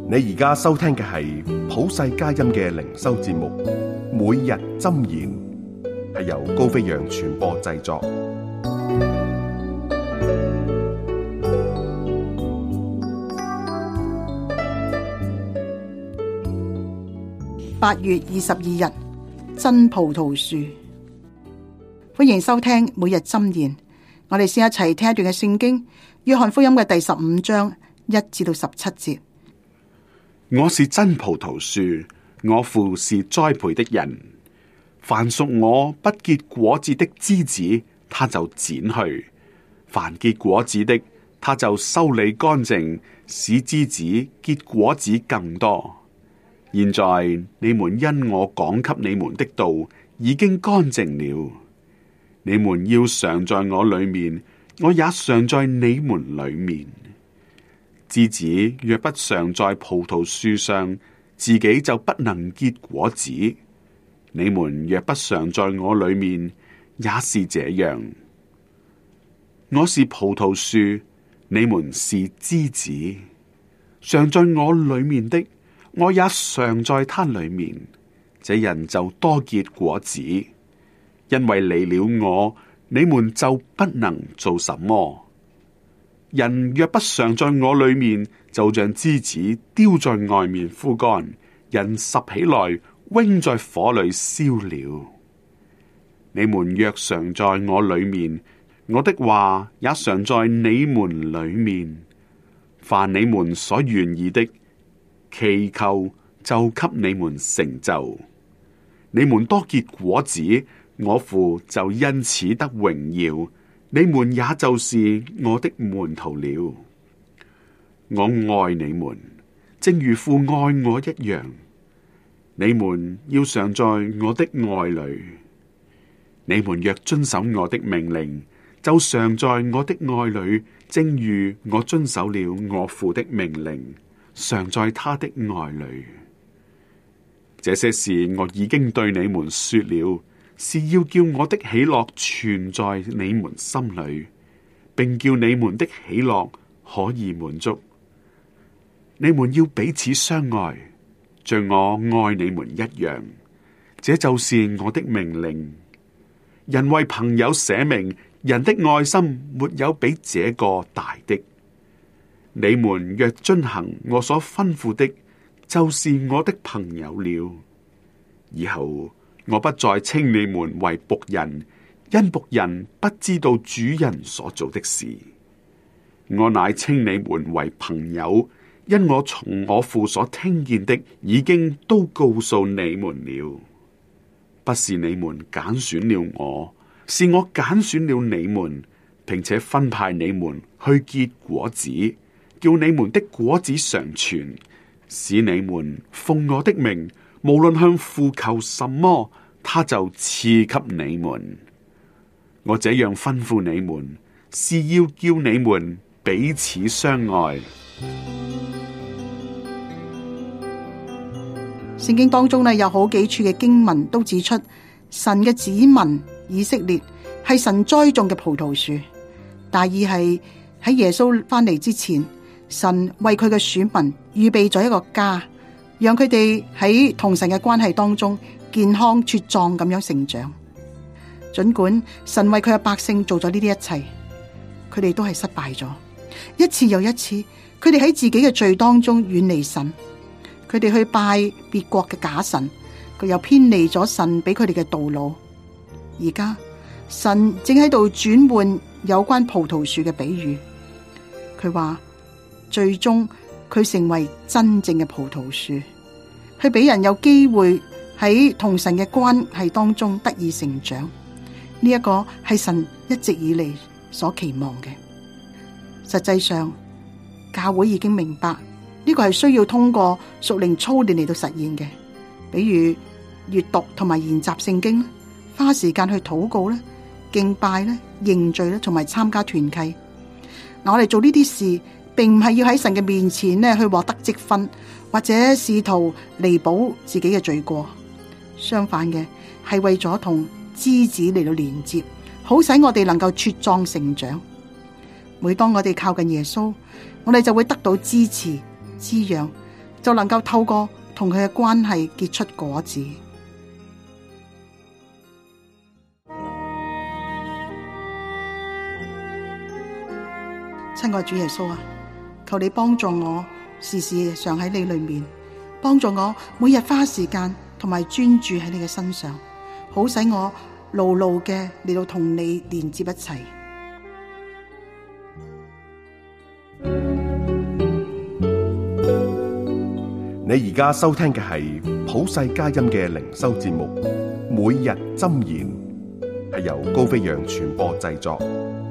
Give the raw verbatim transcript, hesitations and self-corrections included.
你而家收聽嘅係普世佳音嘅靈修節目，每日箴言，係由高飛揚傳播製作。 八月二十二日，真葡萄樹。歡迎收聽每日箴言。我哋先一齊聽一段嘅聖經，約翰福音嘅第十五章一至到十七節。 我是真葡萄樹，我父是栽培的人。凡屬我不結果子的枝子，他就剪去；凡結果子的，他就修理乾淨，使枝子結果子更多。現在你們因我講給你們的道已經乾淨了。你們要常在我裏面，我也常在你們裏面。枝子若不常在葡萄樹上，自己就不能結果子。你們若不常在我裏面，也是這樣。我是葡萄樹，你們是枝子。常在我裏面的，我也常在他裏面。這人就多結果子，因為離了我，你們就不能做什麼。人若不常在我裏面，就像枝子丟在外面枯乾，人拾起來扔在火裏燒了。你們若常在我裏面，我的話也常在你們裏面。凡你們所願意的，祈求就給你們成就。你們多結果子，我父就因此得榮耀。你們也就是我的門徒了。我愛你們，正如父愛我一樣。你們要常在我的愛裏。你們若遵守我的命令，就常在我的愛裏，正如我遵守了我父的命令，常在他的愛裏。這些事我已經對你們說了，是要叫我的喜樂存在你們心裏，並叫你們的喜樂可以滿足。你們要彼此相愛，像我愛你們一樣。這就是我的命令。人為朋友捨命，人的愛心沒有比這個大的。你們若遵行我所吩咐的，就是我的朋友了。以後我不再稱你們為僕人，因僕人不知道主人所做的事。我乃稱你們為朋友，因我從我父所聽見的，已經都告訴你們了。不是你們揀選了我，是我揀選了你們，並且分派你們去結果子，叫你們的果子常存，使你們奉我的名，無論向父求什麼，他就賜給你們。我這樣吩咐你們，是要叫你們彼此相愛。 聖經當中呢，有好幾處嘅經文都指出，神嘅子民以色列係神栽種嘅葡萄樹，大意係喺耶穌翻嚟之前，神為佢嘅選民預備咗一個家，讓佢哋喺同神嘅關係當中健康茁壯咁樣成長。盡管神為佢嘅百姓做咗呢啲一切，佢哋都係失敗咗，一次又一次，佢哋喺自己嘅罪當中遠離神。佢哋去拜別國嘅假神，佢又偏離咗神俾佢哋嘅道路。而家神正喺度轉換有關葡萄樹嘅比喻，佢話最終佢成為真正嘅葡萄樹，去俾人有機會喺同神嘅關係當中得以成長。呢一個係神一直以嚟所期望嘅。實際上，教會已經明白。呢個係需要通過屬靈操練嚟到實現嘅，比如閱讀同埋研習聖經，花時間去禱告咧、敬拜咧、認罪咧，同埋參加團契。嗱，我哋做呢啲事，並唔係要喺神嘅面前咧去獲得積分，或者試圖彌補自己嘅罪過。相反嘅，係為咗同枝子嚟到連接，好使我哋能夠茁壯成長。每當我哋靠近耶穌，我哋就會得到支持、滋養， 就能夠透過同佢嘅關係結出果子。親愛主耶穌啊，求你幫助我時時常喺你裏面，幫助我每日花時間同埋專注喺你嘅身上，好使我牢牢嘅嚟到同你連接一齊。 你而家收聽嘅係普世佳音嘅靈修節目《每日箴言》，係由高飛揚傳播製作。